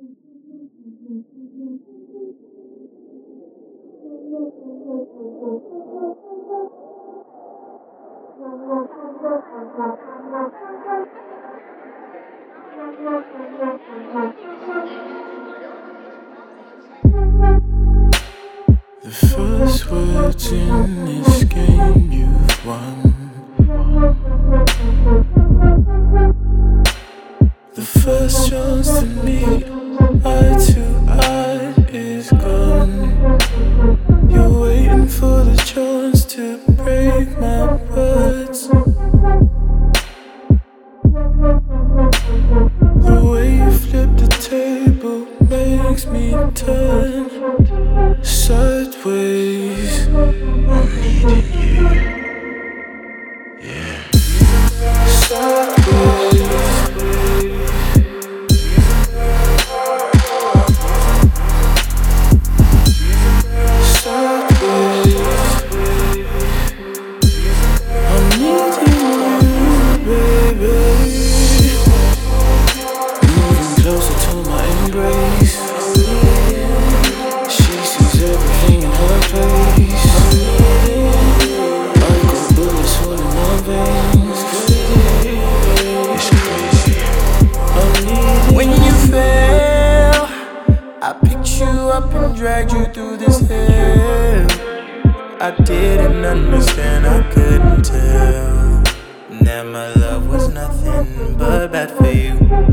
The first words in this game you've won. The first chance to meet eye to eye is gone. You're waiting for the chance to break my words. The way you flip the table makes me turn sideways. I'm needing you, yeah. Sideways. Dragged you through this hell. I didn't understand, I couldn't tell that my love was nothing but bad for you.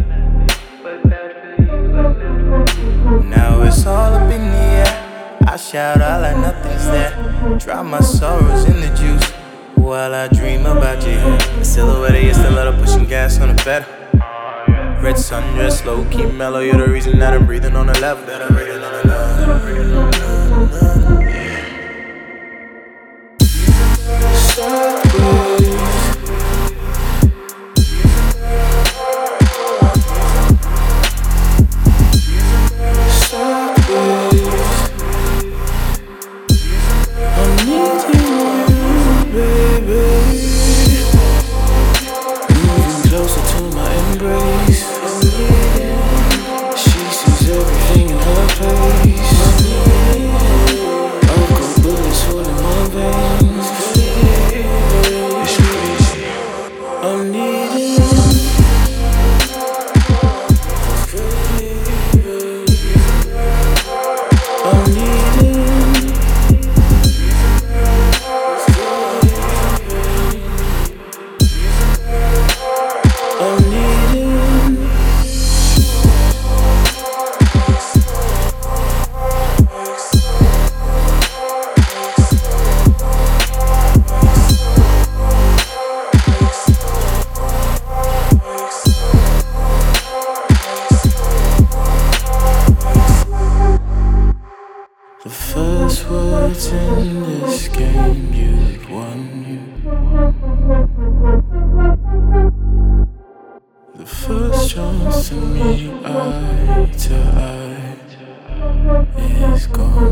Now it's all up in the air. I shout out like nothing's there. Drop my sorrows in the juice while I dream about you. The silhouette of your stiletto pushing gas on the pedal. Red sundress, low key mellow. You're the reason that I'm breathing on the level that I'm breathing on the level. The first words in this game you've won. The first chance to meet eye to eye is gone.